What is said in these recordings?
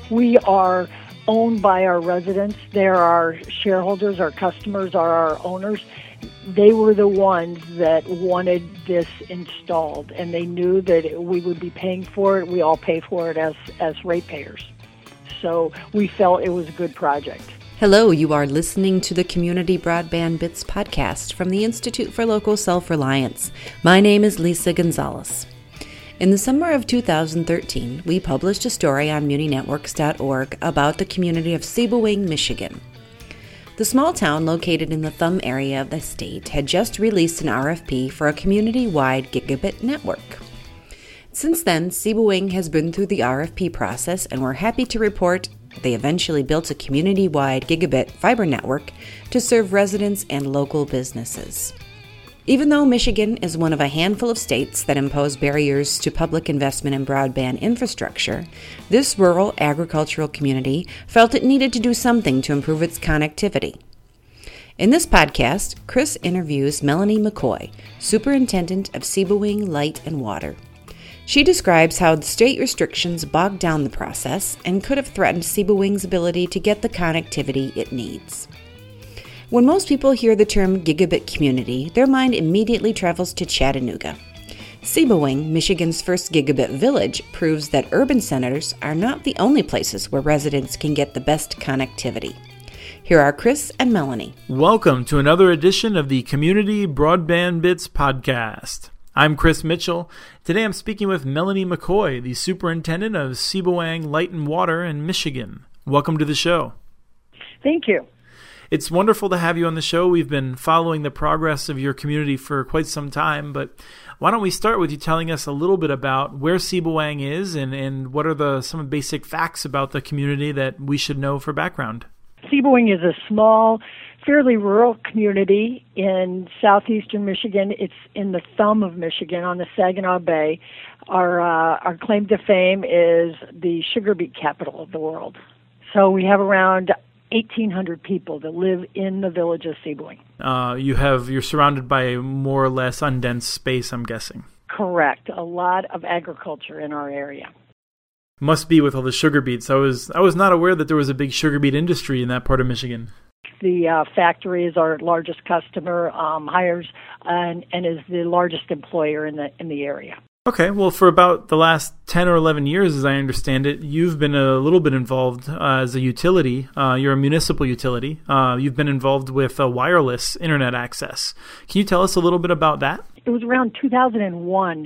We are owned by our residents. They're our shareholders, our customers are our owners. They were the ones that wanted this installed, and they knew that we would be paying for it. We all pay for it as ratepayers. So we felt it was a good project. Hello, you are listening to the Community Broadband Bits podcast from the Institute for Local Self-Reliance. My name is Lisa Gonzalez. In the summer of 2013, we published a story on muninetworks.org about the community of Sebewaing, Michigan. The small town located in the Thumb area of the state had just released an RFP for a community-wide gigabit network. Since then, Sebewaing has been through the RFP process, and we're happy to report they eventually built a community-wide gigabit fiber network to serve residents and local businesses. Even though Michigan is one of a handful of states that impose barriers to public investment in broadband infrastructure, this rural agricultural community felt it needed to do something to improve its connectivity. In this podcast, Chris interviews Melanie McCoy, Superintendent of Sebewaing Light and Water. She describes how the state restrictions bogged down the process and could have threatened Sebewaing's ability to get the connectivity it needs. When most people hear the term gigabit community, their mind immediately travels to Chattanooga. Sebewaing, Michigan's first gigabit village, proves that urban centers are not the only places where residents can get the best connectivity. Here are Chris and Melanie. Welcome to another edition of the Community Broadband Bits podcast. I'm Chris Mitchell. Today I'm speaking with Melanie McCoy, the Superintendent of Sebewaing Light and Water in Michigan. Welcome to the show. Thank you. It's wonderful to have you on the show. We've been following the progress of your community for quite some time, but why don't we start with you telling us a little bit about where Sebewaing is and what are some basic facts about the community that we should know for background? Sebewaing is a small, fairly rural community in southeastern Michigan. It's in the thumb of Michigan on the Saginaw Bay. Our claim to fame is the sugar beet capital of the world. So we have around 1,800 people that live in the village of Sebewaing. You're surrounded by a more or less undense space, I'm guessing. Correct. A lot of agriculture in our area. Must be with all the sugar beets. I was not aware that there was a big sugar beet industry in that part of Michigan. The factory is our largest customer, hires and is the largest employer in the area. Okay, well, for about the last 10 or 11 years, as I understand it, you've been a little bit involved as a utility. You're a municipal utility. You've been involved with wireless internet access. Can you tell us a little bit about that? It was around 2001.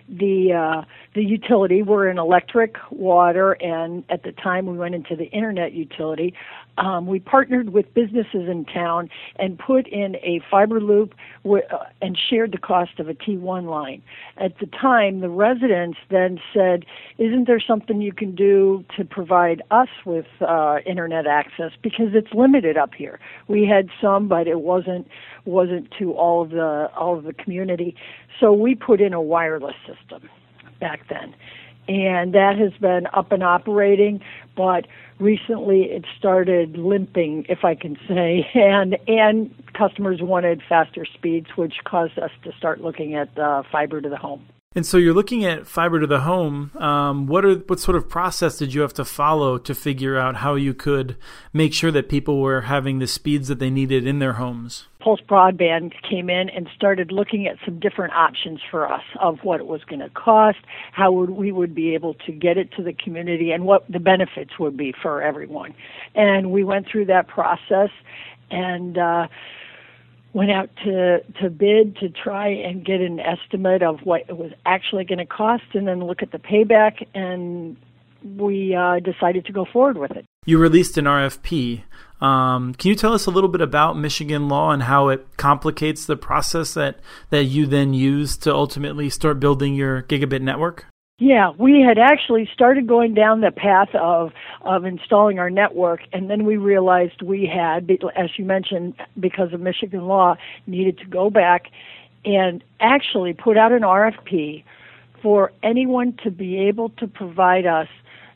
The utility, we're in electric, water, and at the time we went into the internet utility. We partnered with businesses in town and put in a fiber loop and shared the cost of a T1 line. At the time, the residents then said, isn't there something you can do to provide us with internet access? Because it's limited up here. We had some, but it wasn't to all of the community. So we put in a wireless system back then. And that has been up and operating, but recently it started limping, if I can say, and customers wanted faster speeds, which caused us to start looking at fiber to the home. And so you're looking at fiber to the home. What sort of process did you have to follow to figure out how you could make sure that people were having the speeds that they needed in their homes? Pulse Broadband came in and started looking at some different options for us of what it was going to cost, how we would be able to get it to the community, and what the benefits would be for everyone. And we went through that process and went out to bid to try and get an estimate of what it was actually going to cost and then look at the payback, and we decided to go forward with it. You released an RFP. Can you tell us a little bit about Michigan law and how it complicates the process that you then use to ultimately start building your gigabit network? Yeah, we had actually started going down the path of installing our network, and then we realized we had, as you mentioned, because of Michigan law, needed to go back and actually put out an RFP for anyone to be able to provide us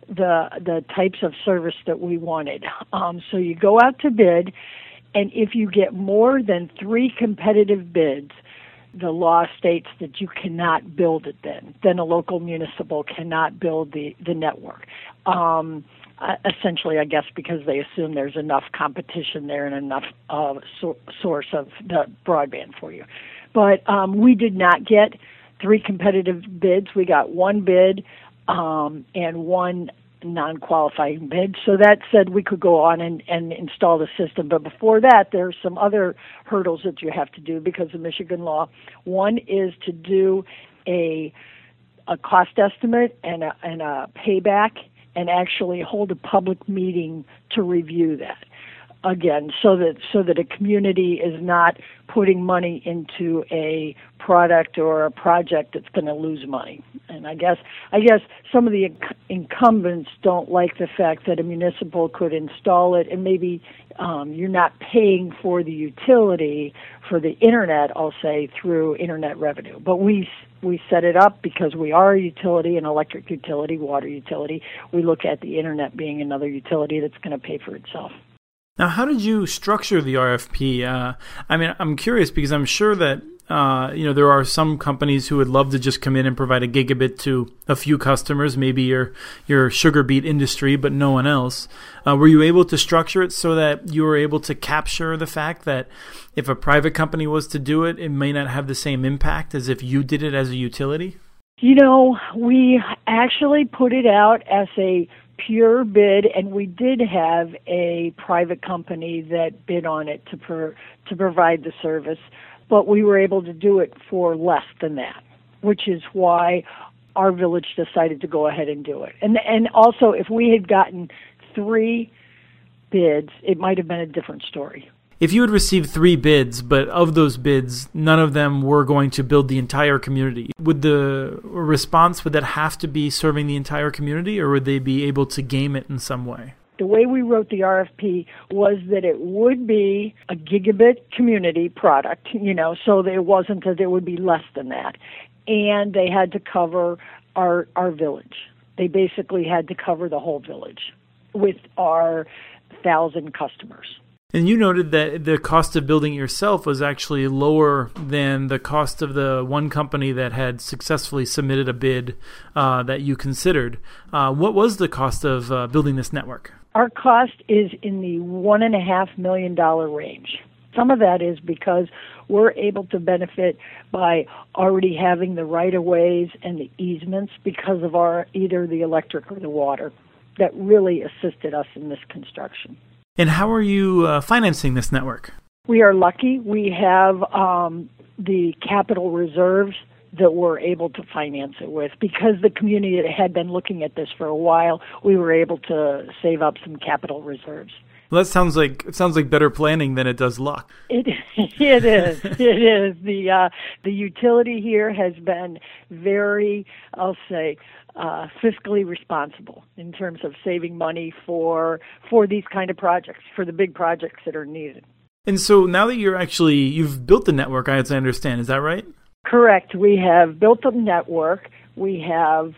the types of service that we wanted. So you go out to bid, and if you get more than 3 competitive bids, the law states that you cannot build it then. Then a local municipal cannot build the network. essentially, I guess, because they assume there's enough competition there and enough source of the broadband for you. But we did not get 3 competitive bids. We got 1 bid and 1 non-qualifying bid. So that said we could go on and install the system. But before that, there's some other hurdles that you have to do because of Michigan law. One is to do a cost estimate and a payback and actually hold a public meeting to review that. Again, so that a community is not putting money into a product or a project that's going to lose money. And I guess some of the incumbents don't like the fact that a municipal could install it, and maybe you're not paying for the utility for the internet, I'll say, through internet revenue. But we set it up because we are a utility, an electric utility, water utility. We look at the internet being another utility that's going to pay for itself. Now, how did you structure the RFP? I'm curious because I'm sure that there are some companies who would love to just come in and provide a gigabit to a few customers, maybe your sugar beet industry, but no one else. Were you able to structure it so that you were able to capture the fact that if a private company was to do it, it may not have the same impact as if you did it as a utility? We actually put it out as a pure bid, and we did have a private company that bid on it to provide the service, but we were able to do it for less than that, which is why our village decided to go ahead and do it. And also, if we had gotten 3 bids, it might have been a different story. If you had received 3 bids, but of those bids, none of them were going to build the entire community, would the response, would that have to be serving the entire community, or would they be able to game it in some way? The way we wrote the RFP was that it would be a gigabit community product, so that it wasn't that it would be less than that. And they had to cover our village. They basically had to cover the whole village with our 1,000 customers. And you noted that the cost of building it yourself was actually lower than the cost of the one company that had successfully submitted a bid that you considered. What was the cost of building this network? Our cost is in the $1.5 million range. Some of that is because we're able to benefit by already having the right-of-ways and the easements because of either the electric or the water that really assisted us in this construction. And how are you financing this network? We are lucky. We have the capital reserves that we're able to finance it with. Because the community had been looking at this for a while, we were able to save up some capital reserves. Well, that sounds like better planning than it does luck. It is. It is. The utility here has been very, I'll say, fiscally responsible in terms of saving money for these kind of projects, for the big projects that are needed. And so now that you've built the network, as I understand, is that right? Correct. We have built the network. We have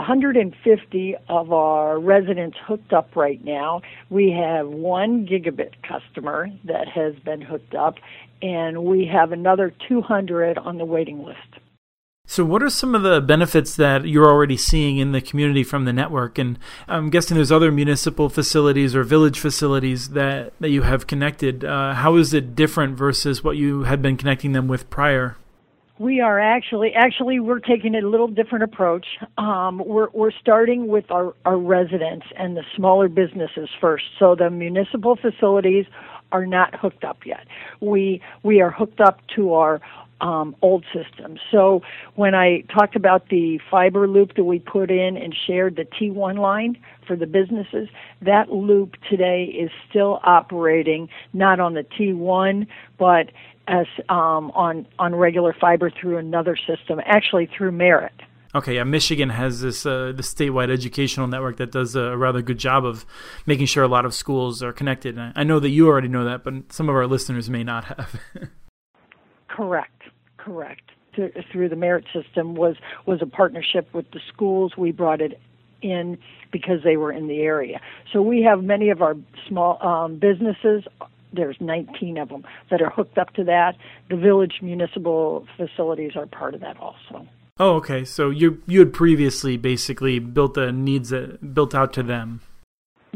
150 of our residents hooked up right now. We have 1 gigabit customer that has been hooked up, and we have another 200 on the waiting list. So what are some of the benefits that you're already seeing in the community from the network? And I'm guessing there's other municipal facilities or village facilities that you have connected. How is it different versus what you had been connecting them with prior? We are actually we're taking a little different approach. We're starting with our residents and the smaller businesses first. So the municipal facilities are not hooked up yet. We are hooked up to our old system. So when I talked about the fiber loop that we put in and shared the T1 line for the businesses, that loop today is still operating not on the T1, but as on regular fiber through another system, actually through Merit. Okay, yeah, Michigan has this the statewide educational network that does a rather good job of making sure a lot of schools are connected. I know that you already know that, but some of our listeners may not have. Correct. Through the Merit system was a partnership with the schools. We brought it in because they were in the area. So we have many of our small businesses. There's 19 of them that are hooked up to that. The village municipal facilities are part of that also. Oh, okay. So you had previously basically built the needs built out to them.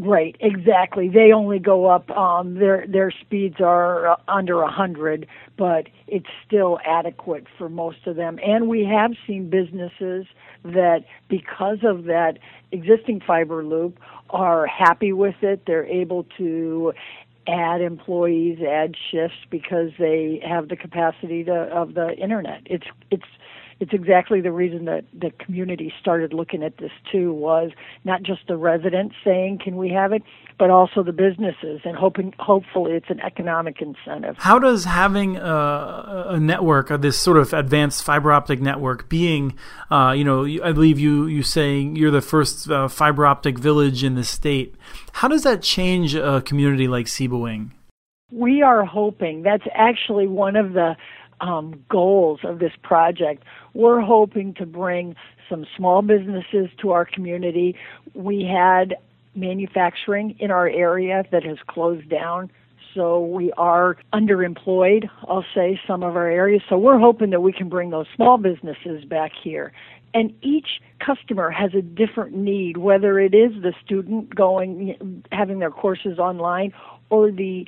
Right, exactly. They only go up, their speeds are under 100, but it's still adequate for most of them. And we have seen businesses that, because of that existing fiber loop, are happy with it. They're able to add employees, add shifts, because they have the capacity of the internet. It's exactly the reason that the community started looking at this too, was not just the residents saying, can we have it, but also the businesses, and hopefully it's an economic incentive. How does having a network, this sort of advanced fiber optic network, being, I believe you saying you're the first fiber optic village in the state, how does that change a community like Sebewaing? We are hoping, that's actually one of the goals of this project. We're hoping to bring some small businesses to our community. We had manufacturing in our area that has closed down, so we are underemployed, I'll say, some of our areas. So we're hoping that we can bring those small businesses back here. And each customer has a different need, whether it is the student having their courses online, or the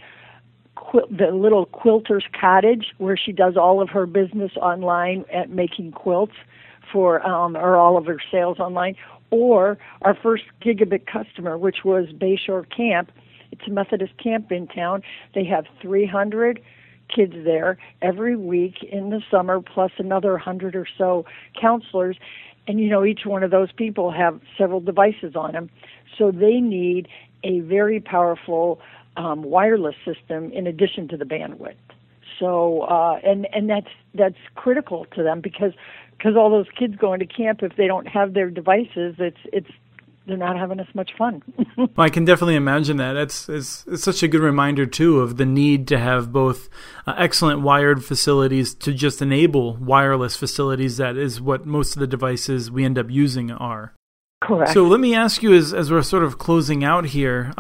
little quilter's cottage where she does all of her business online at making quilts or all of her sales online, or our first gigabit customer, which was Bayshore Camp. It's a Methodist camp in town. They have 300 kids there every week in the summer, plus another 100 or so counselors. And, each one of those people have several devices on them. So they need a very powerful wireless system in addition to the bandwidth. So, and that's critical to them because all those kids going to camp, if they don't have their devices, they're not having as much fun. Well, I can definitely imagine that. It's such a good reminder, too, of the need to have both excellent wired facilities to just enable wireless facilities. That is what most of the devices we end up using are. Correct. So let me ask you, as we're sort of closing out here,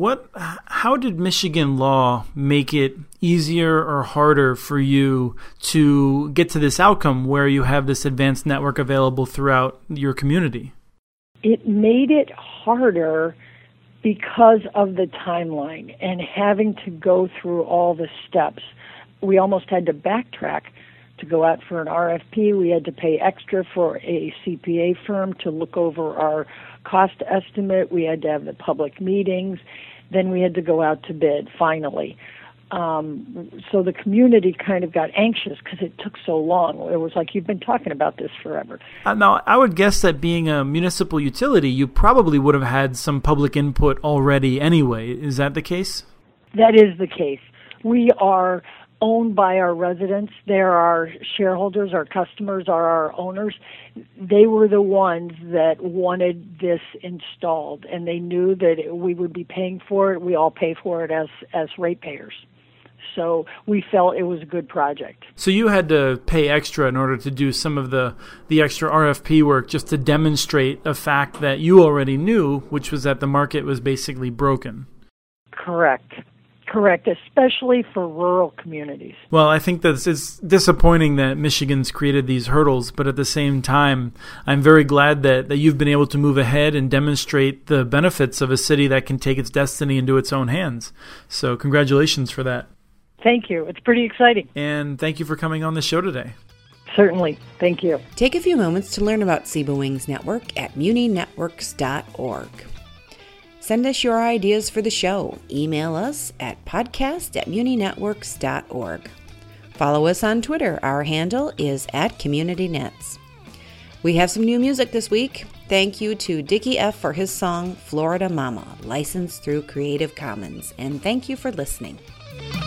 how did Michigan law make it easier or harder for you to get to this outcome where you have this advanced network available throughout your community? It made it harder because of the timeline and having to go through all the steps. We almost had to backtrack to go out for an RFP. We had to pay extra for a CPA firm to look over our cost estimate. We had to have the public meetings. Then we had to go out to bid, finally. So the community kind of got anxious because it took so long. It was like, you've been talking about this forever. Now, I would guess that being a municipal utility, you probably would have had some public input already anyway. Is that the case? That is the case. We are owned by our residents. They're our shareholders, our customers are our owners. They were the ones that wanted this installed, and they knew that we would be paying for it. We all pay for it as ratepayers. So we felt it was a good project. So you had to pay extra in order to do some of the extra RFP work just to demonstrate a fact that you already knew, which was that the market was basically broken. Correct, especially for rural communities. Well, I think that it's disappointing that Michigan's created these hurdles, but at the same time, I'm very glad that you've been able to move ahead and demonstrate the benefits of a city that can take its destiny into its own hands. So congratulations for that. Thank you. It's pretty exciting. And thank you for coming on the show today. Certainly. Thank you. Take a few moments to learn about Sebewaing's network at muninetworks.org. Send us your ideas for the show. Email us at podcast@muninetworks.org. Follow us on Twitter. Our handle is @CommunityNets. We have some new music this week. Thank you to Dickie F. for his song Florida Mama, licensed through Creative Commons. And thank you for listening.